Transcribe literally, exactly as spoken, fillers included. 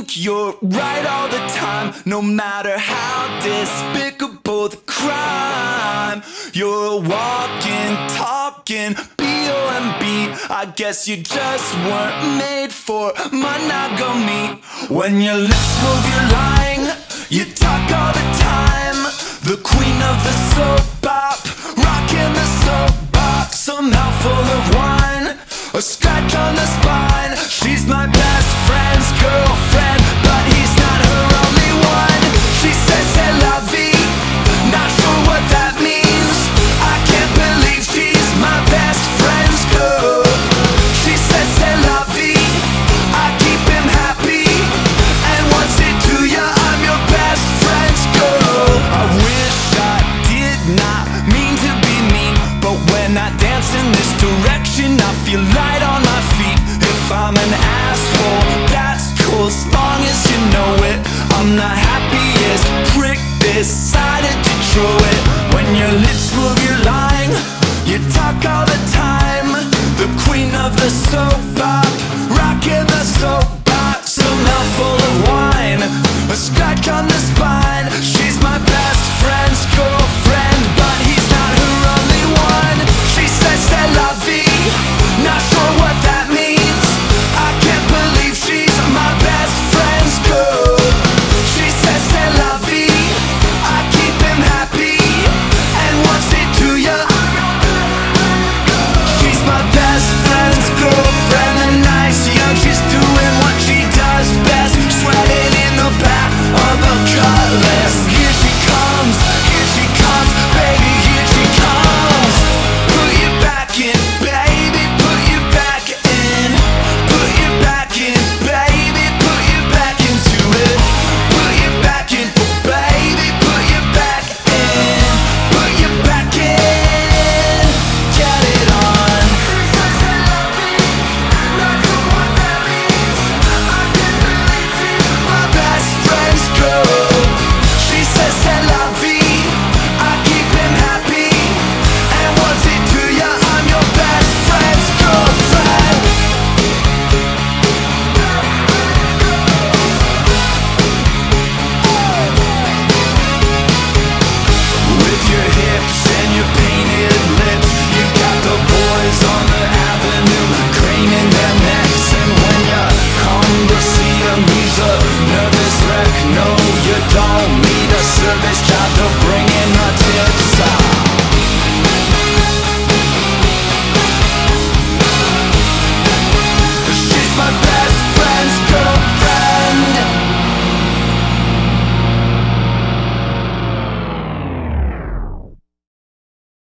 think you're right all the time, no matter how despicable the crime. You're a walking, talking B O M B. I guess you just weren't made for monogamy. When your lips move, you're lying. You talk all the time. The queen of the soap op, rocking the soapbox. A mouthful of wine, a scratch on the spine. She's my best friend's girlfriend, but he's not her only one. She says c'est la vie, not sure what that means. I can't believe she's my best friend's girl. She says c'est la vie, I keep him happy, and once it to ya, I'm your best friend's girl. I wish I did not mean to be mean, but when I dance in this direction, I feel light on my feet. If I'm an asshole, that's cool, as long as you know it. I'm not